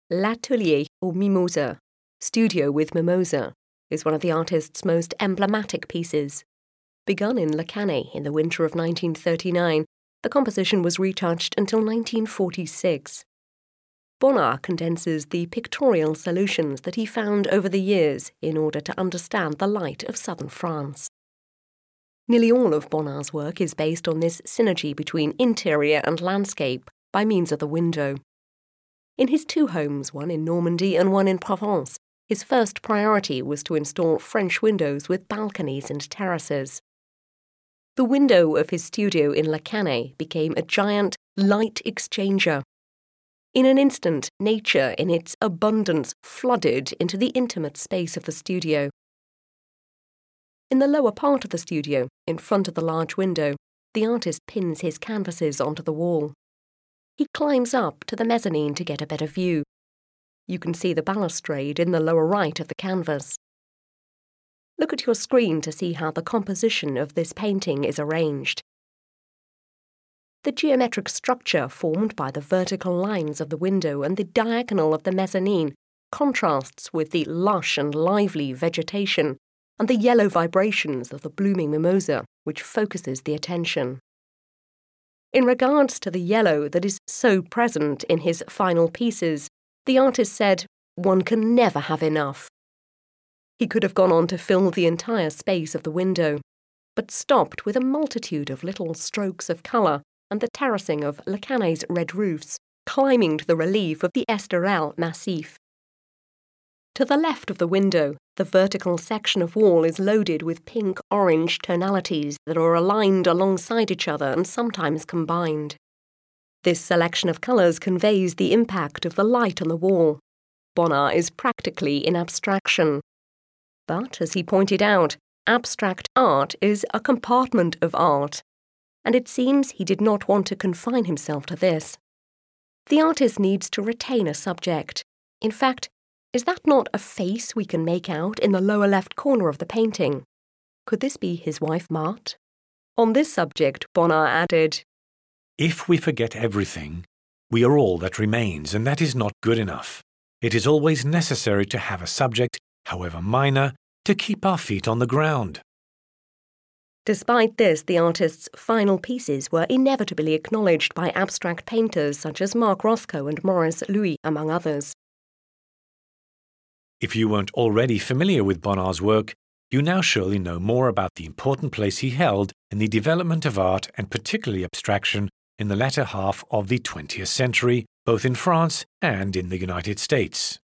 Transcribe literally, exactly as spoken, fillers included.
L'Atelier au Mimosa, Studio with Mimosa, is one of the artist's most emblematic pieces. Begun in Le Cannet in the winter of nineteen thirty-nine, the composition was retouched until nineteen forty-six. Bonnard condenses the pictorial solutions that he found over the years in order to understand the light of southern France. Nearly all of Bonnard's work is based on this synergy between interior and landscape by means of the window. In his two homes, one in Normandy and one in Provence, his first priority was to install French windows with balconies and terraces. The window of his studio in Le Cannet became a giant light exchanger. In an instant, nature in its abundance flooded into the intimate space of the studio. In the lower part of the studio, in front of the large window, the artist pins his canvases onto the wall. He climbs up to the mezzanine to get a better view. You can see the balustrade in the lower right of the canvas. Look at your screen to see how the composition of this painting is arranged. The geometric structure formed by the vertical lines of the window and the diagonal of the mezzanine contrasts with the lush and lively vegetation and the yellow vibrations of the blooming mimosa, which focuses the attention. In regards to the yellow that is so present in his final pieces, the artist said, "One can never have enough." He could have gone on to fill the entire space of the window, but stopped with a multitude of little strokes of colour and the terracing of Le Cannet's red roofs, climbing to the relief of the Esterel massif. To the left of the window, the vertical section of wall is loaded with pink-orange tonalities that are aligned alongside each other and sometimes combined. This selection of colours conveys the impact of the light on the wall. Bonnard is practically in abstraction. But, as he pointed out, abstract art is a compartment of art, and it seems he did not want to confine himself to this. The artist needs to retain a subject. In fact, is that not a face we can make out in the lower left corner of the painting? Could this be his wife Marthe? On this subject, Bonnard added, "If we forget everything, we are all that remains, and that is not good enough. It is always necessary to have a subject, however minor, to keep our feet on the ground." Despite this, the artist's final pieces were inevitably acknowledged by abstract painters such as Marc Roscoe and Maurice Louis, among others. If you weren't already familiar with Bonnard's work, you now surely know more about the important place he held in the development of art and particularly abstraction in the latter half of the twentieth century, both in France and in the United States.